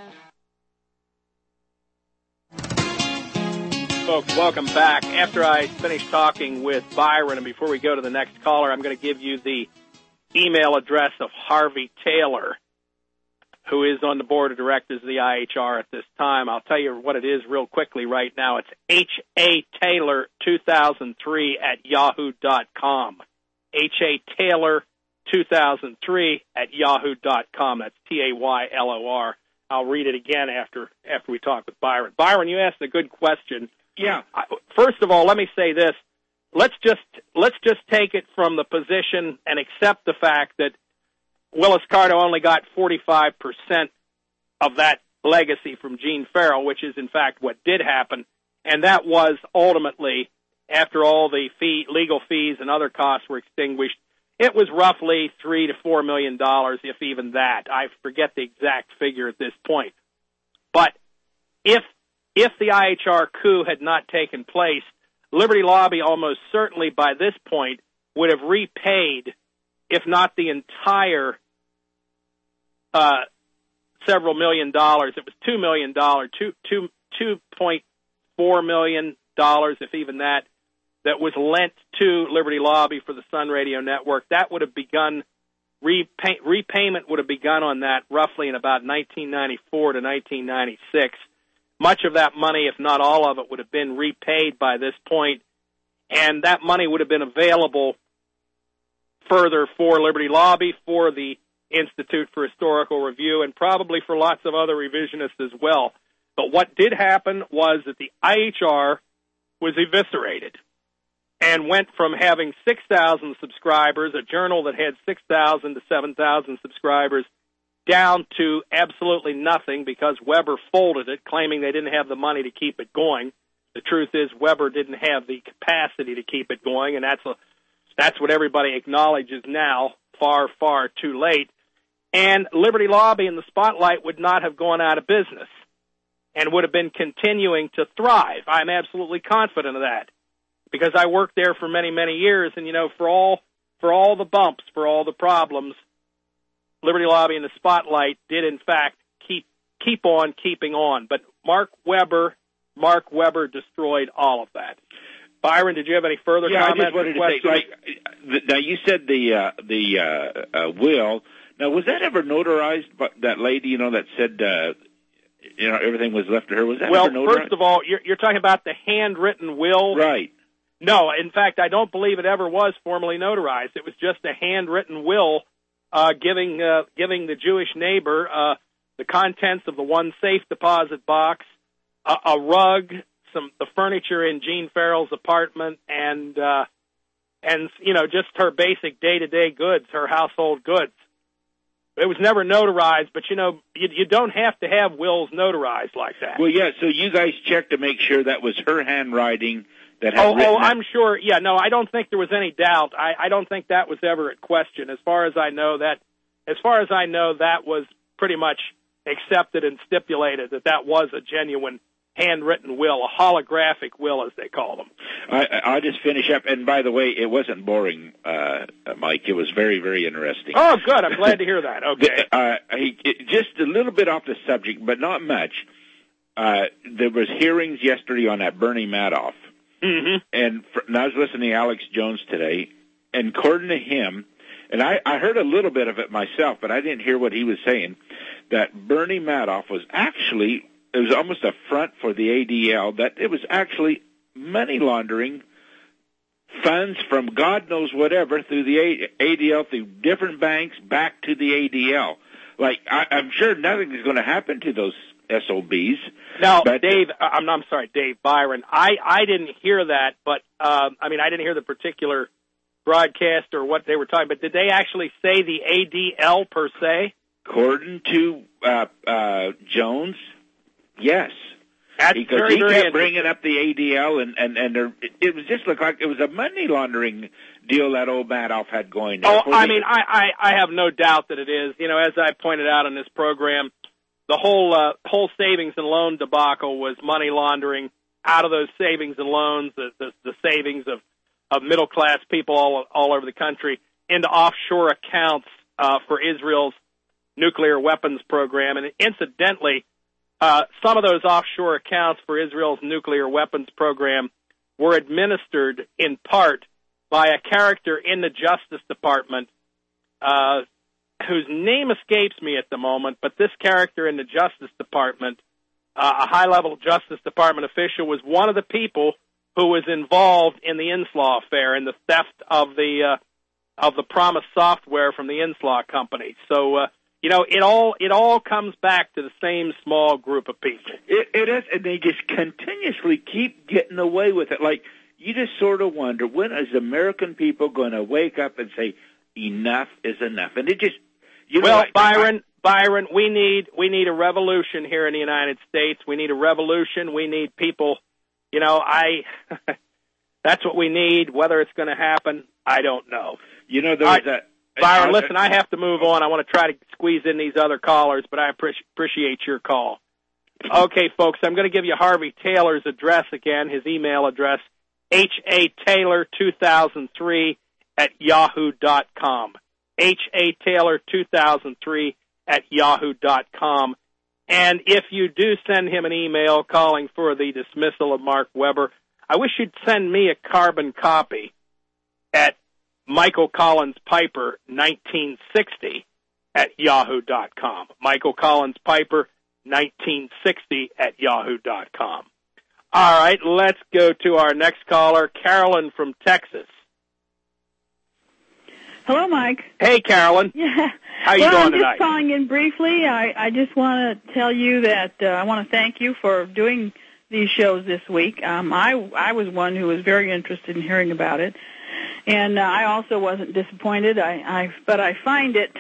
Folks, welcome back. After I finish talking with Byron, and before we go to the next caller, I'm going to give you the email address of Harvey Taylor, who is on the board of directors of the I H R at this time. I'll tell you what it is real quickly right now. It's H A Taylor two thousand three at yahoo dot com. H A Taylor two thousand three at yahoo dot com. That's T A Y L O R. I'll read it again after after we talk with Byron. Byron, you asked a good question. Yeah. First of all, let me say this. Let's just let's just take it from the position and accept the fact that Willis Carto only got forty-five percent of that legacy from Gene Farrell, which is, in fact, what did happen. And that was ultimately, after all the fee, legal fees and other costs were extinguished, it was roughly three to four million dollars, if even that. I forget the exact figure at this point. But if If the I H R coup had not taken place, Liberty Lobby almost certainly by this point would have repaid, if not the entire uh, several million dollars. It was two million dollars, two, two, two point four million dollars, if even that, that was lent to Liberty Lobby for the Sun Radio Network. That would have begun, repay, repayment would have begun on that roughly in about nineteen ninety-four to nineteen ninety-six. Much of that money, if not all of it, would have been repaid by this point, and that money would have been available further for Liberty Lobby, for the Institute for Historical Review, and probably for lots of other revisionists as well. But what did happen was that the I H R was eviscerated. and went from having six thousand subscribers, a journal that had six thousand to seven thousand subscribers, down to absolutely nothing because Weber folded it, claiming they didn't have the money to keep it going. The truth is Weber didn't have the capacity to keep it going, and that's a, that's what everybody acknowledges now, far, far too late. And Liberty Lobby and the Spotlight would not have gone out of business and would have been continuing to thrive. I'm absolutely confident of that because I worked there for many, many years, and, you know, for all for all the bumps, for all the problems, Liberty Lobby and the Spotlight did, in fact, keep keep on keeping on. But Mark Weber... Mark Weber destroyed all of that. Byron, did you have any further yeah, comments? I just wanted to say, like, now you said the uh, the uh, uh, will. Now, was that ever notarized? By that lady, you know, that said, uh, you know, everything was left to her. Was that well, ever notarized? First of all, you're, you're talking about the handwritten will, right? No, in fact, I don't believe it ever was formally notarized. It was just a handwritten will uh, giving uh, giving the Jewish neighbor uh, the contents of the one safe deposit box, A, a rug, some the furniture in Gene Farrell's apartment, and uh, and you know just her basic day-to-day goods, her household goods. It was never notarized, but you know you, you don't have to have wills notarized like that. Well, yeah. So you guys checked to make sure that was her handwriting that had oh, written oh, it. I'm sure. Yeah, no, I don't think there was any doubt. I, I don't think that was ever at question. As far as I know, that as far as I know, that was pretty much accepted and stipulated that that was a genuine handwritten will, a holographic will, as they call them. I, I'll just finish up. And by the way, it wasn't boring, uh, Mike. It was very, very interesting. Oh, good. I'm glad to hear that. Okay. uh, he, it, just a little bit off the subject, but not much. Uh, there was hearings yesterday on that Bernie Madoff. Mm-hmm. And, for, and I was listening to Alex Jones today, and according to him, and I, I heard a little bit of it myself, but I didn't hear what he was saying, that Bernie Madoff was actually... It was almost a front for the A D L, that it was actually money laundering funds from God knows whatever through the A D L, through different banks, back to the A D L. Like, I, I'm sure nothing is going to happen to those S O Bs. Now, but, Dave, I'm, I'm sorry, Dave Byron, I, I didn't hear that, but, um, I mean, I didn't hear the particular broadcast or what they were talking, but did they actually say the A D L per se? According to uh, uh, Jones, yes. That's because very, he very kept bringing up the A D L, and and and there, it, it was just looked like it was a money laundering deal that old Madoff had going there. Oh, I mean, I, I I have no doubt that it is. You know, as I pointed out in this program, the whole uh, whole savings and loan debacle was money laundering out of those savings and loans, the the, the savings of, of middle class people all all over the country into offshore accounts uh, for Israel's nuclear weapons program, and incidentally. Uh, some of those offshore accounts for Israel's nuclear weapons program were administered in part by a character in the Justice Department uh, whose name escapes me at the moment, but this character in the Justice Department, uh, a high-level Justice Department official, was one of the people who was involved in the Inslaw affair and the theft of the uh, of the promised software from the Inslaw company. So, uh, You know, it all it all comes back to the same small group of people. It, it is, and they just continuously keep getting away with it. Like, you just sort of wonder, when is American people going to wake up and say, enough is enough? And it just, you know, well, I, Byron, I, Byron, we need we need a revolution here in the United States. We need a revolution. We need people. You know, I. That's what we need. Whether it's going to happen, I don't know. You know, there was I, a. Byron, listen, I have to move on. I want to try to squeeze in these other callers, but I appreciate your call. Okay, folks, I'm going to give you Harvey Taylor's address again, his email address, H A Taylor two thousand three at yahoo dot com. H A Taylor two thousand three at yahoo dot com. And if you do send him an email calling for the dismissal of Mark Weber, I wish you'd send me a carbon copy at Michael Collins Piper nineteen sixty at yahoo dot com. Michael Collins Piper nineteen sixty at yahoo dot com. All right, let's go to our next caller, Carolyn from Texas. Hello, Mike. Hey, Carolyn. Yeah. How you well, doing I'm tonight? just calling in briefly. I, I just want to tell you that uh, I want to thank you for doing these shows this week. Um, I I was one who was very interested in hearing about it, and uh, I also wasn't disappointed. I, I but I find it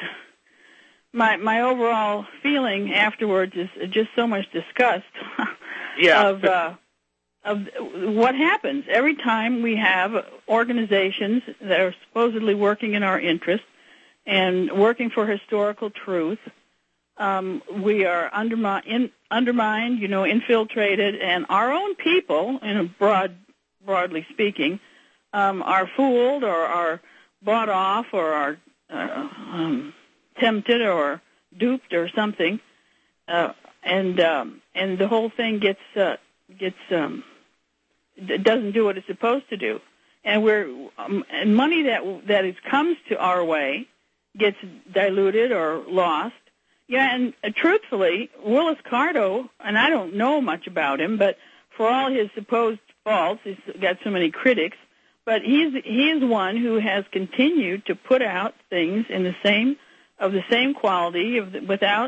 my my overall feeling afterwards is just so much disgust yeah. of uh, of what happens every time we have organizations that are supposedly working in our interest and working for historical truth. Um, we are undermi- in, undermined, you know, infiltrated, and our own people, in a broad, broadly speaking, um, are fooled or are bought off or are uh, um, tempted or duped or something, uh, and um, and the whole thing gets uh, gets um, it doesn't do what it's supposed to do, and we're um, and money that that is, comes to our way gets diluted or lost. Yeah, and uh, truthfully, Willis Carto, and I don't know much about him, but for all his supposed faults, he's got so many critics, but he's he is one who has continued to put out things in the same of the same quality of the, without,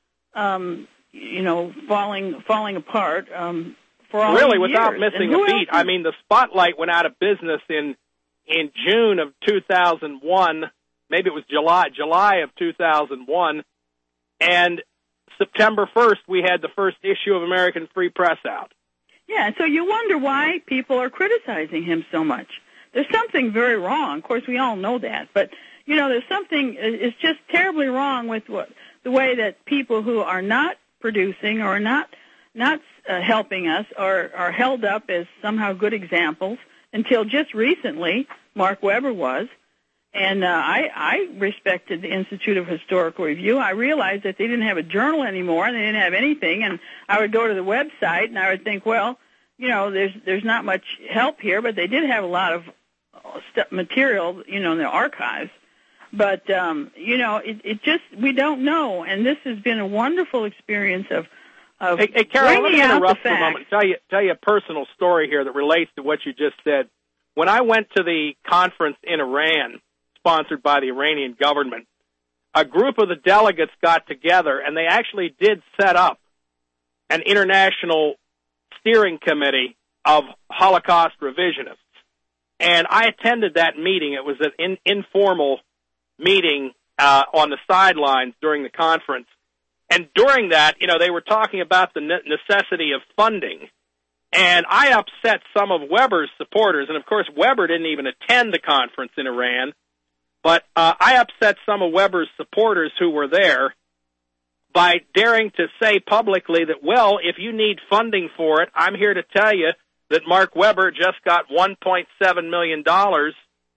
um, you know, falling falling apart. Um, for all really, these without years. missing a beat. I mean, the Spotlight went out of business in in June of two thousand one. Maybe it was July July of two thousand one. And September first, we had the first issue of American Free Press out. Yeah, so you wonder why people are criticizing him so much. There's something very wrong. Of course, we all know that. But, you know, there's something, it's just terribly wrong with what, the way that people who are not producing or not not uh, helping us are, are held up as somehow good examples until just recently Mark Weber was. And uh, I, I respected the Institute of Historical Review. I realized that they didn't have a journal anymore, and they didn't have anything. And I would go to the website, and I would think, well, you know, there's there's not much help here, but they did have a lot of st- material, you know, in the archives. But um, you know, it, it just we don't know. And this has been a wonderful experience of of hey, hey Carol, let me interrupt for a facts. moment. Tell you tell you a personal story here that relates to what you just said. When I went to the conference in Iran, sponsored by the Iranian government, a group of the delegates got together, and they actually did set up an international steering committee of Holocaust revisionists. And I attended that meeting. It was an in, informal meeting uh, on the sidelines during the conference. And during that, you know, they were talking about the necessity of funding. And I upset some of Weber's supporters. And, of course, Weber didn't even attend the conference in Iran. But uh, I upset some of Weber's supporters who were there by daring to say publicly that, well, if you need funding for it, I'm here to tell you that Mark Weber just got one point seven million dollars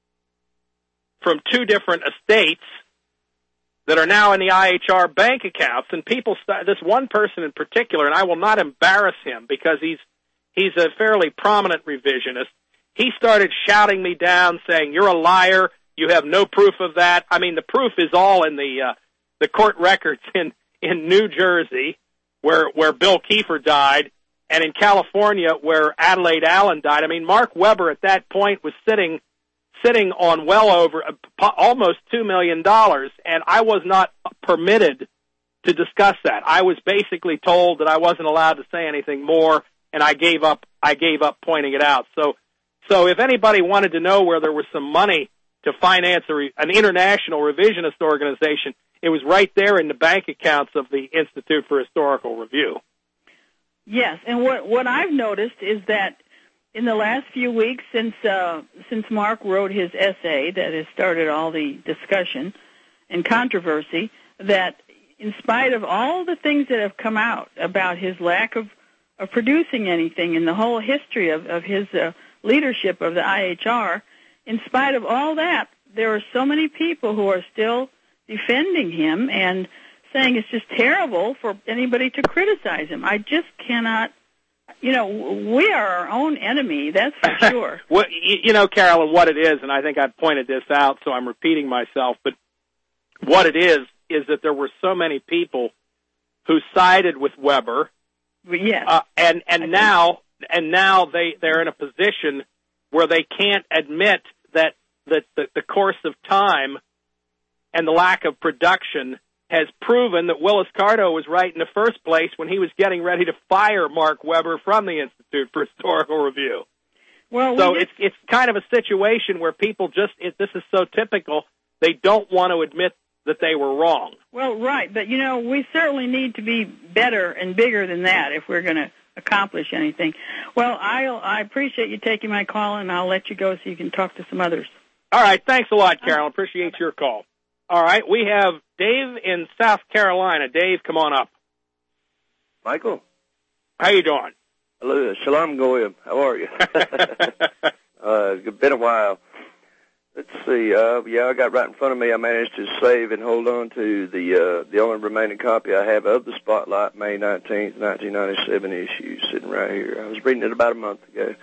from two different estates that are now in the I H R bank accounts. And people, st- this one person in particular, and I will not embarrass him because he's he's a fairly prominent revisionist, he started shouting me down, saying, you're a liar. You have no proof of that. I mean, the proof is all in the uh, the court records in, in New Jersey, where where Bill Kiefer died, and in California, where Adelaide Allen died. I mean, Mark Weber at that point was sitting sitting on well over uh, almost two million dollars, and I was not permitted to discuss that. I was basically told that I wasn't allowed to say anything more, and I gave up. I gave up pointing it out. So, so if anybody wanted to know where there was some money to finance a re- an international revisionist organization, it was right there in the bank accounts of the Institute for Historical Review. Yes, and what what I've noticed is that in the last few weeks since uh, since Mark wrote his essay that has started all the discussion and controversy, that in spite of all the things that have come out about his lack of, of producing anything in the whole history of, of his uh, leadership of the I H R, in spite of all that, there are so many people who are still defending him and saying it's just terrible for anybody to criticize him. I just cannot, you know, we are our own enemy, that's for sure. Well, you know, Carolyn, what it is, and I think I've pointed this out, so I'm repeating myself, but what it is is that there were so many people who sided with Weber, yes, uh, and and now and now they they're in a position where they can't admit that, that the, the course of time and the lack of production has proven that Willis Carto was right in the first place when he was getting ready to fire Mark Weber from the Institute for Historical Review. Well, so we it's it's kind of a situation where people just, it, this is so typical, they don't want to admit that they were wrong. Well, right, but, you know, we certainly need to be better and bigger than that if we're going to accomplish anything. Well, I'll, I appreciate you taking my call, and I'll let you go so you can talk to some others. All right, thanks a lot, Carol. Appreciate your call. All right, we have Dave in South Carolina. Dave, come on up. Michael? How you doing? Hello, Shalom Goyim. How are you? uh, it's been a while. Let's see. Uh, yeah, I got right in front of me. I managed to save and hold on to the uh, the only remaining copy I have of the Spotlight May nineteenth, nineteen ninety-seven issue, sitting right here. I was reading it about a month ago.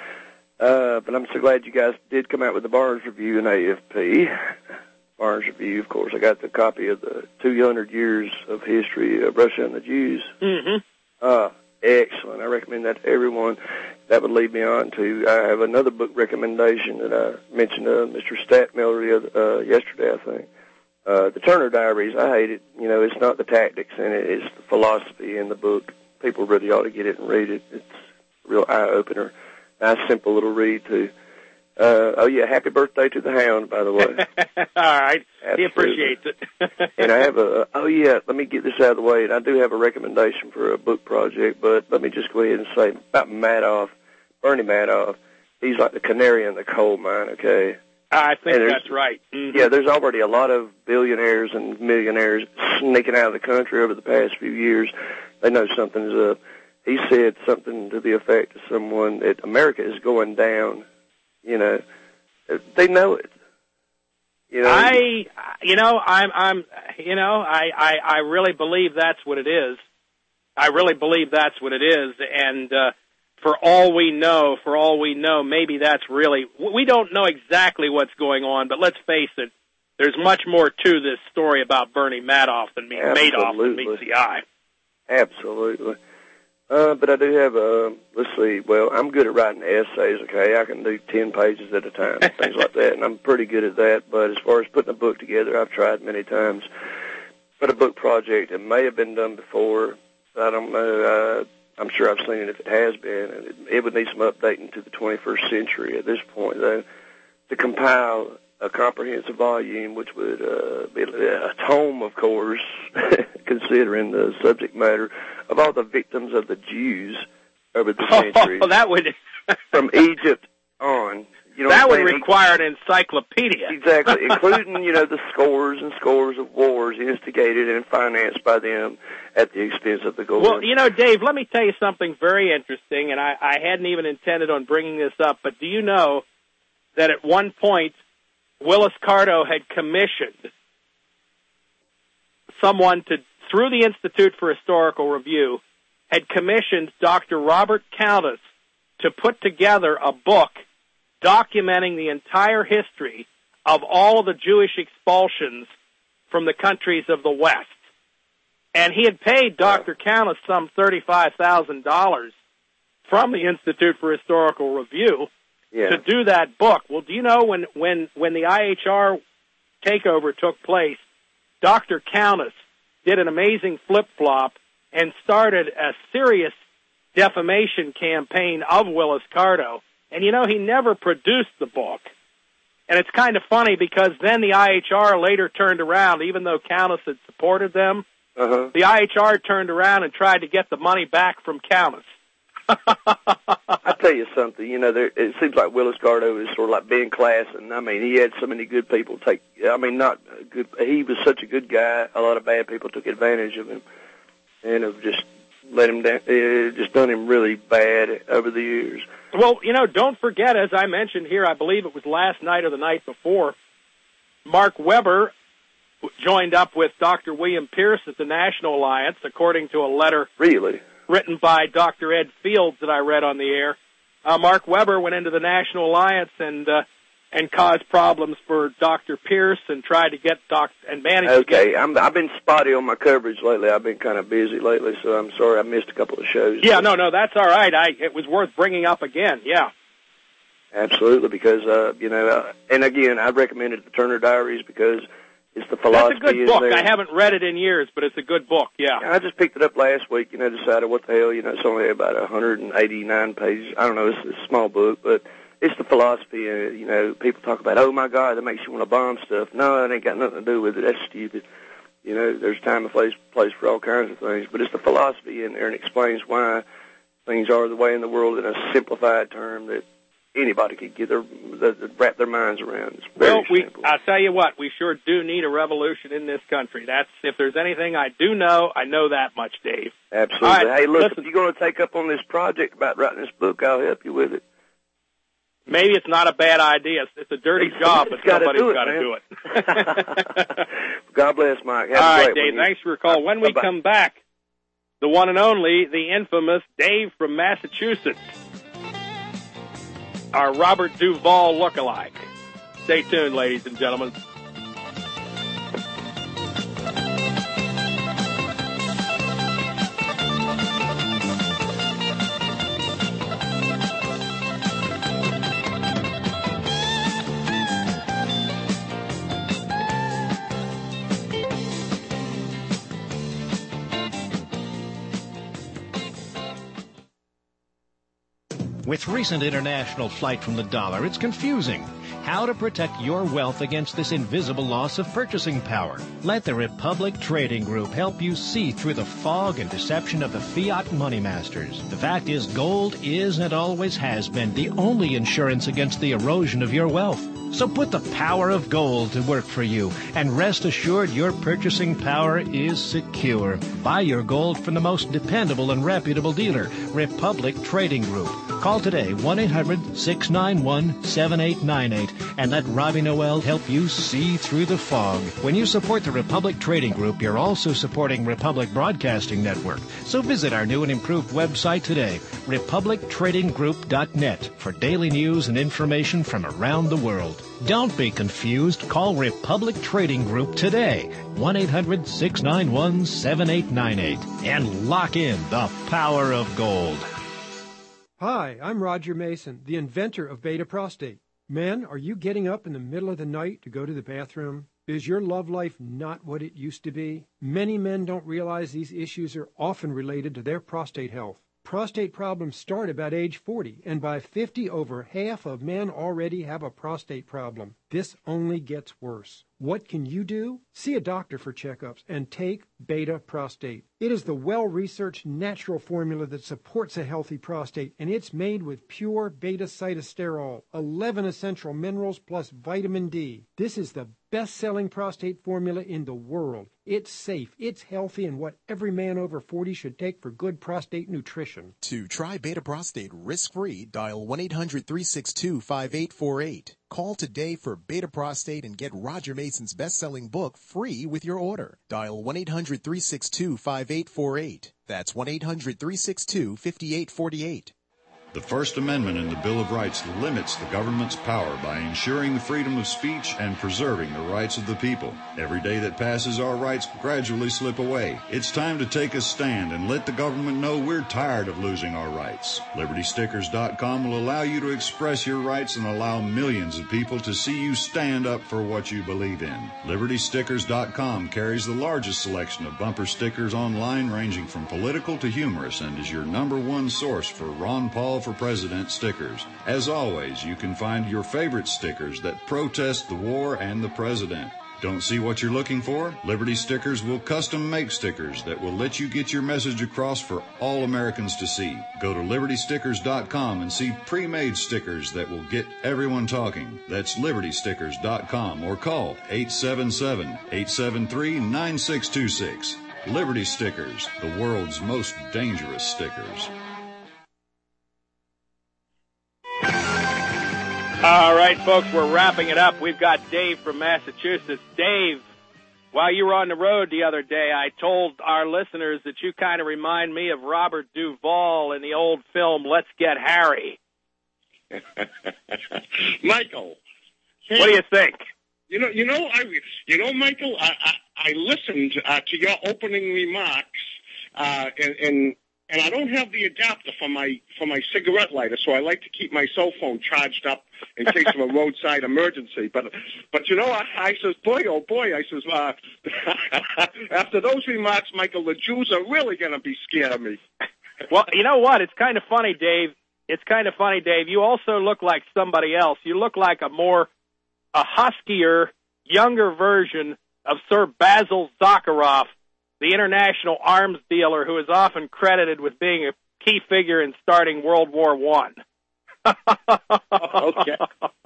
Uh, but I'm so glad you guys did come out with the Barnes Review and A F P. Barnes Review, of course. I got the copy of the two hundred years of history of Russia and the Jews. Mm-hmm. Uh, excellent. I recommend that to everyone. That would lead me on to, I have another book recommendation that I mentioned to Mister Statmiller uh, yesterday, I think. Uh, the Turner Diaries. I hate it. You know, it's not the tactics in it. It's the philosophy in the book. People really ought to get it and read it. It's a real eye-opener. Nice, simple little read, too. Uh, oh, yeah, happy birthday to the Hound, by the way. All right. Absolutely. He appreciates it. And I have a, oh, yeah, let me get this out of the way. And I do have a recommendation for a book project, but let me just go ahead and say about Madoff, Bernie Madoff. He's like the canary in the coal mine, okay? I think that's right. Mm-hmm. Yeah, there's already a lot of billionaires and millionaires sneaking out of the country over the past few years. They know something's up. He said something to the effect of someone that America is going down. You know, they know it. You know, I, you know, I'm, I'm, you know, I, I, I really believe that's what it is. I really believe that's what it is. And, uh, for all we know, for all we know, maybe that's really, we don't know exactly what's going on, but let's face it, there's much more to this story about Bernie Madoff than meets Madoff than meets the eye. Absolutely. Uh, but I do have a, let's see, well, I'm good at writing essays, okay? I can do ten pages at a time, things like that, and I'm pretty good at that. But as far as putting a book together, I've tried many times. But a book project, it may have been done before. I don't know. Uh, I'm sure I've seen it if it has been. And it, it would need some updating to the twenty-first century at this point, though, to compile a comprehensive volume, which would uh, be a tome, of course, considering the subject matter of all the victims of the Jews over the centuries. Oh, that would from Egypt on. You know that would require an encyclopedia. Exactly, including, you know, the scores and scores of wars instigated and financed by them at the expense of the government. Well, you know, Dave, let me tell you something very interesting, and I, I hadn't even intended on bringing this up, but do you know that at one point Willis Carto had commissioned someone to, through the Institute for Historical Review, had commissioned Doctor Robert Countess to put together a book documenting the entire history of all of the Jewish expulsions from the countries of the West. And he had paid Doctor Countess some thirty-five thousand dollars from the Institute for Historical Review yeah. to do that book. Well, do you know when, when, when the I H R takeover took place, Doctor Countess did an amazing flip-flop and started a serious defamation campaign of Willis Carto. And, you know, he never produced the book. And it's kind of funny because then the I H R later turned around, even though Countess had supported them, uh-huh. the I H R turned around and tried to get the money back from Countess. I tell you something, you know, there, it seems like Willis Carto is sort of like Ben Klassen. I mean, he had so many good people take, I mean, not good, he was such a good guy, a lot of bad people took advantage of him and have just let him down, uh, just done him really bad over the years. Well, you know, don't forget, as I mentioned here, I believe it was last night or the night before, Mark Weber joined up with Doctor William Pierce at the National Alliance, according to a letter really written by Doctor Ed Fields that I read on the air. Uh, Mark Weber went into the National Alliance and uh, and caused problems for Doctor Pierce and tried to get Doc and managed okay. to get... Okay, I'm, I've been spotty on my coverage lately. I've been kind of busy lately, so I'm sorry I missed a couple of shows. Yeah, no, no, that's all right. I It was worth bringing up again, yeah. Absolutely, because, uh, you know, uh, and again, I recommended the Turner Diaries because It's the philosophy. That's a good in book. there. I haven't read it in years, but it's a good book, yeah. I just picked it up last week, you know, decided what the hell, you know, it's only about one hundred eighty-nine pages. I don't know, it's, it's a small book, but it's the philosophy. Uh, you know, people talk about, oh, my God, that makes you want to bomb stuff. No, it ain't got nothing to do with it. That's stupid. You know, there's time and place, place for all kinds of things, but it's the philosophy in there and explains why things are the way in the world in a simplified term that anybody could get their, the, wrap their minds around. It's very well, we, simple. I'll tell you what, we sure do need a revolution in this country. That's, if there's anything I do know, I know that much, Dave. Absolutely. All right, hey, look, listen. if you're going to take up on this project about writing this book, I'll help you with it. Maybe it's not a bad idea. It's a dirty job, but somebody's got to do it. God bless, Mike. Have All a right, great Dave, one. thanks for your call. When we Bye-bye. come back, the one and only, the infamous Dave from Massachusetts, our Robert Duvall lookalike. Stay tuned, ladies and gentlemen. With recent international flight from the dollar, it's confusing. How to protect your wealth against this invisible loss of purchasing power. Let the Republic Trading Group help you see through the fog and deception of the fiat money masters. The fact is, gold is and always has been the only insurance against the erosion of your wealth. So put the power of gold to work for you, and rest assured your purchasing power is secure. Buy your gold from the most dependable and reputable dealer, Republic Trading Group. Call today, one eight hundred six nine one seven eight nine eight, and let Robbie Noel help you see through the fog. When you support the Republic Trading Group, you're also supporting Republic Broadcasting Network. So visit our new and improved website today, republic trading group dot net, for daily news and information from around the world. Don't be confused. Call Republic Trading Group today, one eight hundred six nine one seven eight nine eight, and lock in the power of gold. Hi, I'm Roger Mason, the inventor of Beta Prostate. Men, are you getting up in the middle of the night to go to the bathroom? Is your love life not what it used to be? Many men don't realize these issues are often related to their prostate health. Prostate problems start about age forty, and by fifty, over half of men already have a prostate problem. This only gets worse. What can you do? See a doctor for checkups and take Beta Prostate. It is the well-researched natural formula that supports a healthy prostate, and it's made with pure beta-cytosterol, eleven essential minerals plus vitamin D. This is the best-selling prostate formula in the world. It's safe, it's healthy, and what every man over forty should take for good prostate nutrition. To try Beta Prostate risk-free, dial one eight hundred three six two five eight four eight. Call today for Beta Prostate and get Roger Mason's best-selling book free with your order. Dial one eight hundred three six two five eight four eight. That's one eight hundred three six two five eight four eight. The First Amendment in the Bill of Rights limits the government's power by ensuring the freedom of speech and preserving the rights of the people. Every day that passes, our rights gradually slip away. It's time to take a stand and let the government know we're tired of losing our rights. Liberty Stickers dot com will allow you to express your rights and allow millions of people to see you stand up for what you believe in. Liberty Stickers dot com carries the largest selection of bumper stickers online, ranging from political to humorous, and is your number one source for Ron Paul for President stickers. As always, you can find your favorite stickers that protest the war and the president. Don't see what you're looking for? Liberty Stickers will custom make stickers that will let you get your message across for all Americans to see. Go to Liberty Stickers dot com and see pre-made stickers that will get everyone talking. That's Liberty Stickers dot com, or call eight seven seven, eight seven three, nine six two six. Liberty Stickers, the world's most dangerous stickers. All right, folks, we're wrapping it up. We've got Dave from Massachusetts. Dave, while you were on the road the other day, I told our listeners that you kind of remind me of Robert Duvall in the old film Let's Get Harry. Michael. What do you think? You know, you know, I, you know, Michael, I, I, I listened uh, to your opening remarks, uh, and, and and I don't have the adapter for my for my cigarette lighter, so I like to keep my cell phone charged up in case of a roadside emergency. But but you know, I, I says, boy, oh boy, I says, uh, after those remarks, Michael, the Jews are really going to be scared of me. Well, you know what? It's kind of funny, Dave. It's kind of funny, Dave. You also look like somebody else. You look like a more, a huskier, younger version of Sir Basil Zakharov, the international arms dealer who is often credited with being a key figure in starting World War One. Okay.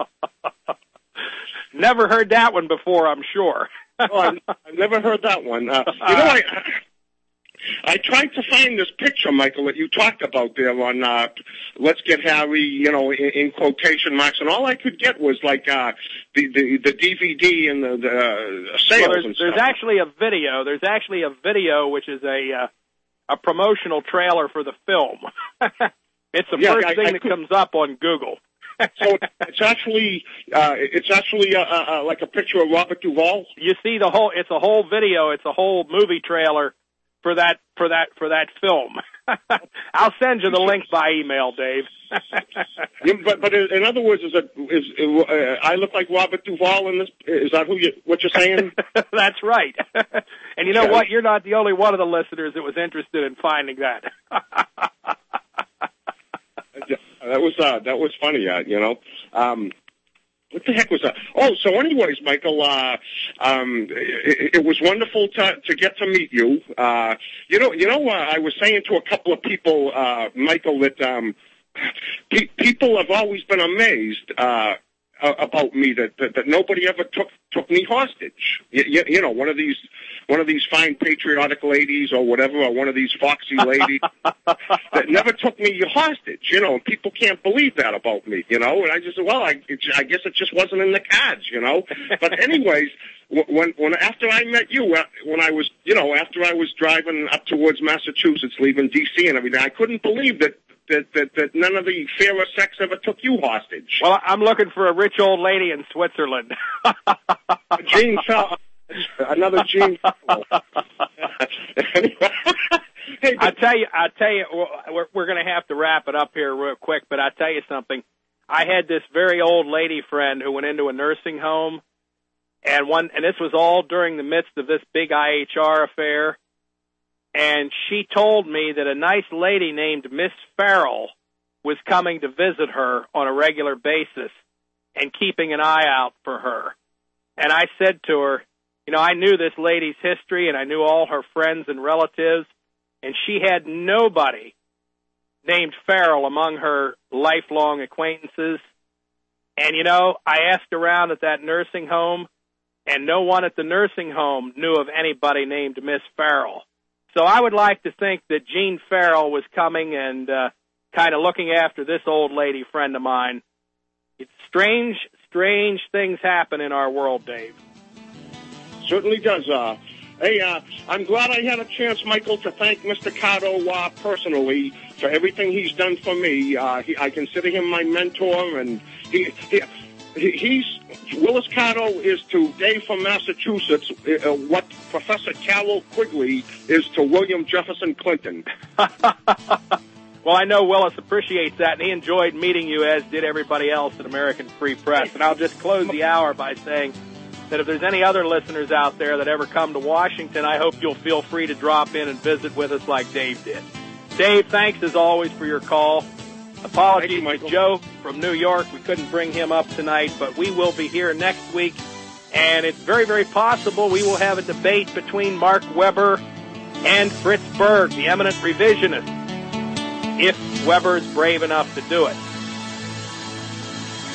Never heard that one before, I'm sure. Oh, I've, I've never heard that one. Uh, you know, I, I tried to find this picture, Michael, that you talked about there on uh, Let's Get Harry, you know, in, in quotation marks, and all I could get was like uh, the, the the D V D and the, the uh, sales well, there's, and stuff. There's actually a video. There's actually a video which is a uh, a promotional trailer for the film. It's the Yeah, first I- thing I that could- comes up on Google. So it's actually uh, it's actually uh, uh, like a picture of Robert Duvall. You see the whole. It's a whole video. It's a whole movie trailer for that for that for that film. I'll send you the link by email, Dave. Yeah, but but in other words, is it is uh, I look like Robert Duvall in this? Is that who you what you're saying? That's right. And you know Okay. what? You're not the only one of the listeners that was interested in finding that. That was uh, that was funny, uh, you know. Um, what the heck was that? Oh, so anyways, Michael, uh, um, it, it was wonderful to to get to meet you. Uh, you know, you know, uh, I was saying to a couple of people, uh, Michael, that um, pe- people have always been amazed uh, about me that, that that nobody ever took took me hostage. You, you, you know, one of these one of these fine patriotic ladies or whatever, or one of these foxy ladies that never took me hostage. You know, people can't believe that about me. You know, and I just said, well, I, it, I guess it just wasn't in the cards. You know, but anyways, when when after I met you, uh, when I was, you know, after I was driving up towards Massachusetts, leaving D C and everything, I couldn't believe that. That, that that none of the fairer sex ever took you hostage. Well, I'm looking for a rich old lady in Switzerland. Gene Fel- another Gene. Anyway. Hey, I tell you, I tell you, we're we're going to have to wrap it up here real quick. But I tell you something. I had this very old lady friend who went into a nursing home, and one, and this was all during the midst of this big I H R affair. And she told me that a nice lady named Miss Farrell was coming to visit her on a regular basis and keeping an eye out for her. And I said to her, you know, I knew this lady's history and I knew all her friends and relatives, and she had nobody named Farrell among her lifelong acquaintances. And, you know, I asked around at that nursing home, and no one at the nursing home knew of anybody named Miss Farrell. So I would like to think that Gene Farrell was coming and uh, kind of looking after this old lady friend of mine. It's strange, strange things happen in our world, Dave. Certainly does. Uh, hey, uh, I'm glad I had a chance, Michael, to thank Mister Cotto uh, personally for everything he's done for me. Uh, he, I consider him my mentor, and he, he he's Willis Cotto is to Dave from Massachusetts uh, what Professor Carroll Quigley is to William Jefferson Clinton. Well, I know Willis appreciates that, and he enjoyed meeting you, as did everybody else at American Free Press. And I'll just close the hour by saying that if there's any other listeners out there that ever come to Washington, I hope you'll feel free to drop in and visit with us like Dave did. Dave, thanks as always for your call. Apologies you, to Joe from New York. We couldn't bring him up tonight, but we will be here next week. And it's very, very possible we will have a debate between Mark Weber and Fritz Berg, the eminent revisionist, if Weber is brave enough to do it.